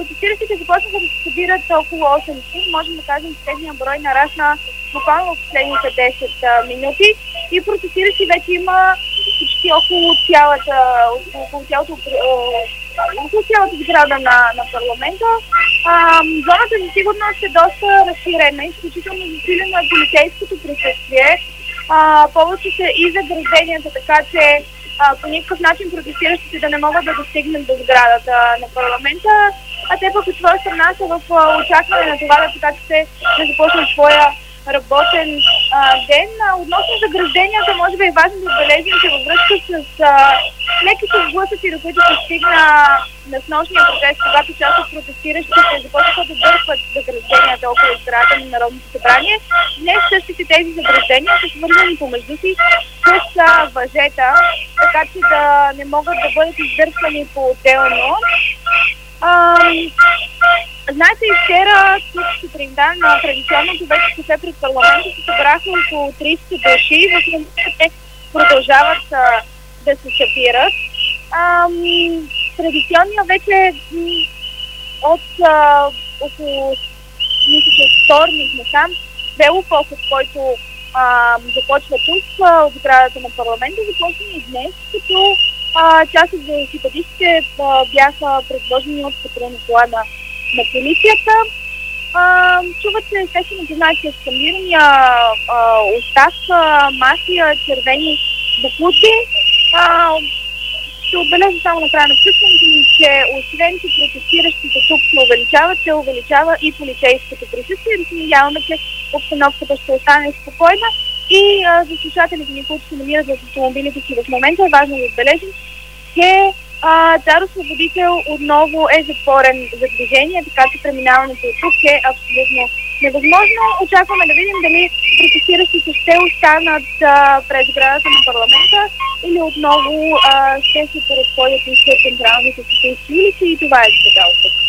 Протестиращите започнаха да се събират около 8 дни. Можем да кажем, че техния брой нарасна буквално в последните 10 минути и протестиращи вече има почти около цялата сграда на парламента. Зоната за сигурност е доста разширена, изключително засилено е полицейското присъствие. Повече са и загражденията, така че по никакъв начин протестиращите да не могат да достигнат до сградата на парламента, а те пък от своя страна са в очакване на това депутатите да започнат своя работен ден. Относно загражденията, може би е важно да отбележим, че във връзка с леките сблъсъци, до които се стигна на снощния протест, когато част от протестиращите започнаха да дърпат загражденията около сградата на Народното събрание, днес същите тези заграждения са свързани помежду си с въжета, така че да не могат да бъдат издърпвани по-отделно. Знаете, и вчера, тук сутринта, на традиционното вече кафе пред парламента се събраха около 30 души и в момента те продължават да се събират. Традиционният вече от около вторник насам велопоход, който започва тук от сградата на парламента, започва и днес, като част от велосипедистите бяха предложени от патрулна кола на полицията. Чуват се естествено, че знаете, скандирания оставка, мафия, червени боклуци. Ще отбележа само на края на включването ми, че освен че протестиращите тук се увеличава и полицейското присъствие. Да се надяваме, че обстановката ще остане спокойна. И за слушателите ни, които се намират в автомобилите си в момента, е важно да отбележим, че Цар Освободител отново е затворен за движение, така че преминаването от тук е абсолютно невъзможно. Очакваме да видим дали протестиращите ще останат пред сградата на парламента или отново ще се разходят из централните софийски улици, и това е сега.